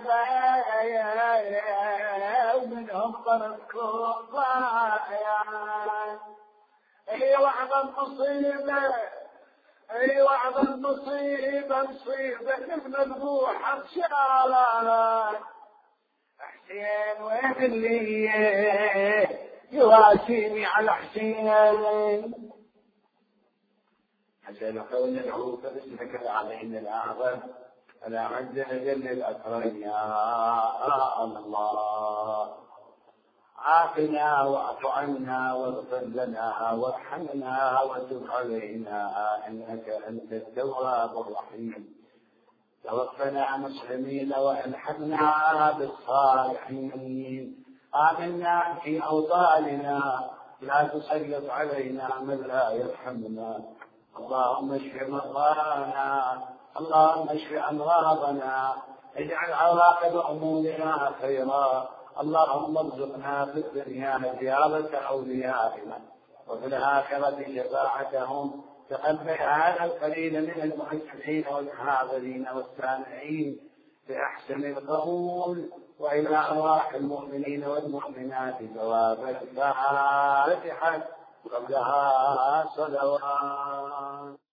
البيع ومنهم ضرب كوبايا اي وعظم مصيبه اي وعظم مصيبه مصيبه المذبوحه بشارات حسين وين اللي يواسيني على حسين حسين قول ندعوك باسمك علينا الأعظم على عز وجل الأكرم يا الله عافنا واعف عنا واغفر لنا وارحمنا وتب علينا إنك أنت التواب الرحيم. توفنا مسلمين والحقنا بالصالحين. آمنا في أوطاننا لا تسلط علينا من لا يرحمنا. اللهم اشف مرضانا اللهم اشف أمراضنا اجعل عواقب أمورنا خيرا. اللهم ارزقنا في الدنيا زيارة أوليائنا وفي الآخرة شفاعتهم. تقبل هذا القليل من المحسنين والحاضرين والسامعين بأحسن القبول وإلى أرواح المؤمنين والمؤمنات ثواب الفاتحة قبلها صلوات.